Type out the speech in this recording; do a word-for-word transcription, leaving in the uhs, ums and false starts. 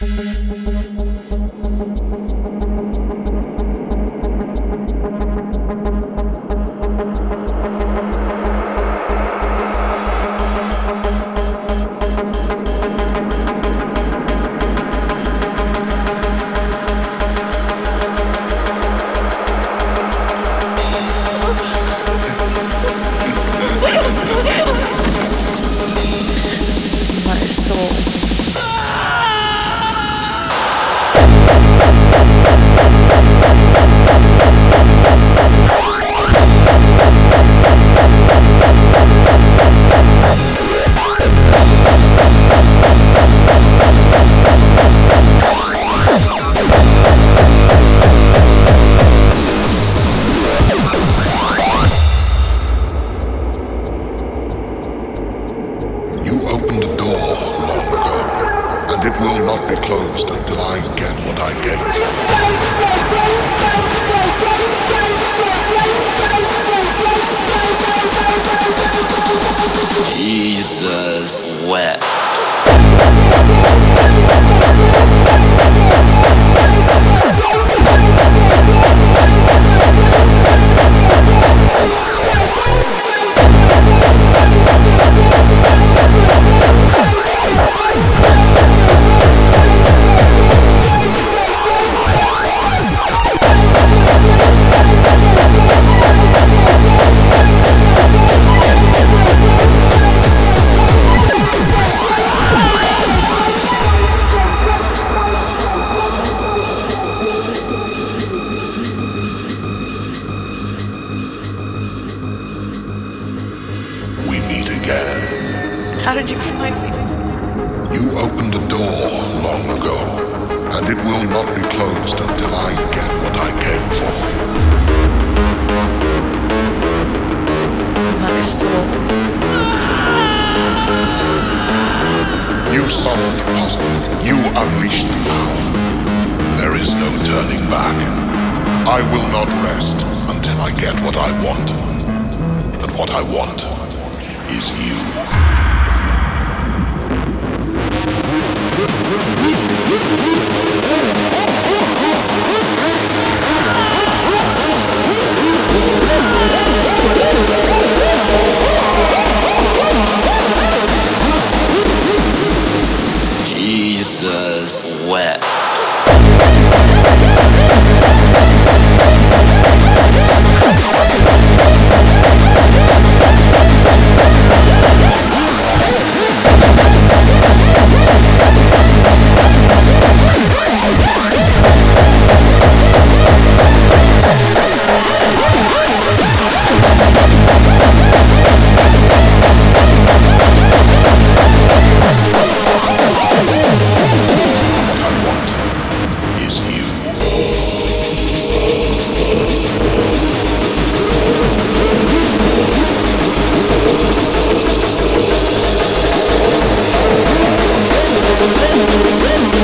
How did you find me? You opened a door long ago, and it will not be closed until I get what I came for. My soul. You solved the puzzle. You unleashed the power. There is no turning back. I will not rest until I get what I want. And what I want is you. Jesus wept. We'll be right back.